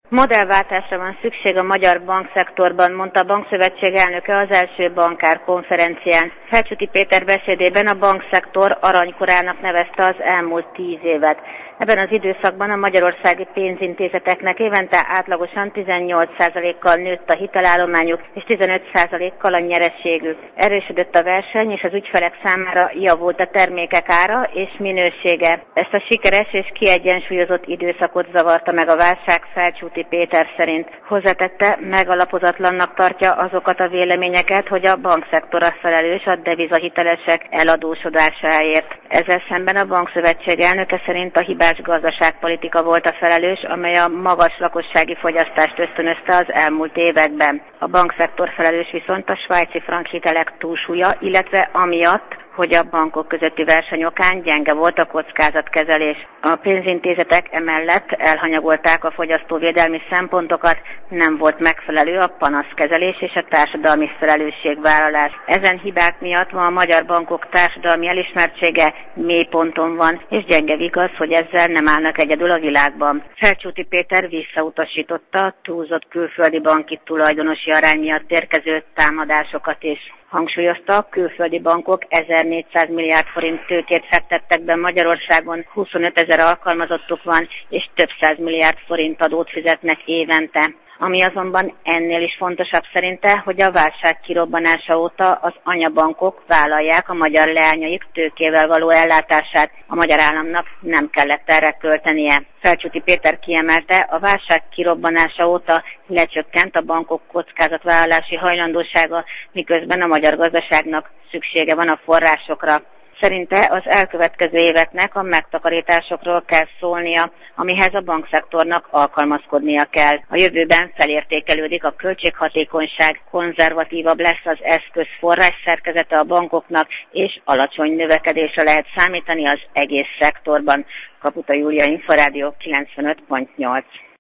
Modellváltásra van szükség a magyar bankszektorban, mondta a Bankszövetség elnöke az első bankár konferencián. Felcsúti Péter beszédében a bankszektor aranykorának nevezte az elmúlt 10 évet. Ebben az időszakban a magyarországi pénzintézeteknek évente átlagosan 18%-kal nőtt a hitelállományuk és 15%-kal a nyereségük. Erősödött a verseny, és az ügyfelek számára javult a termékek ára és minősége. Ezt a sikeres és kiegyensúlyozott időszakot zavarta meg a válság, Felcsúti Péter szerint. Hozzátette, megalapozatlannak tartja azokat a véleményeket, hogy a bankszektor a felelős a devizahitelesek eladósodásáért. Ezzel szemben a Bankszövetség elnöke szerint a hibás gazdaságpolitika volt a felelős, amely a magas lakossági fogyasztást ösztönözte az elmúlt években. A bankszektor felelős viszont a svájci frank hitelek túlsúlya, illetve amiatt, hogy a bankok közötti verseny okán gyenge volt a kockázatkezelés. A pénzintézetek emellett elhanyagolták a fogyasztóvédelmi szempontokat, nem volt megfelelő a panaszkezelés és a társadalmi felelősségvállalás. Ezen hibák miatt ma a magyar bankok társadalmi elismertsége mélyponton van, és gyenge igaz, hogy ezzel nem állnak egyedül a világban. Felcsúti Péter visszautasította a túlzott külföldi banki tulajdonosi arány miatt érkező támadásokat is. Hangsúlyozta, a külföldi bankok 1400 milliárd forint tőkét fektettek be Magyarországon, 25 000 alkalmazottuk van, és több 100 milliárd forint adót fizetnek évente. Ami azonban ennél is fontosabb szerinte, hogy a válság kirobbanása óta az anyabankok vállalják a magyar leányaik tőkével való ellátását. A magyar államnak nem kellett erre költenie. Felcsúti Péter kiemelte, a válság kirobbanása óta lecsökkent a bankok kockázatvállalási hajlandósága, miközben a magyar gazdaságnak szüksége van a forrásokra. Szerinte az elkövetkező éveknek a megtakarításokról kell szólnia, amihez a bankszektornak alkalmazkodnia kell. A jövőben felértékelődik a költséghatékonyság, konzervatívabb lesz az eszközforrás szerkezete a bankoknak, és alacsony növekedésre lehet számítani az egész szektorban. Kaputa Júlia, Inforádió 95.8.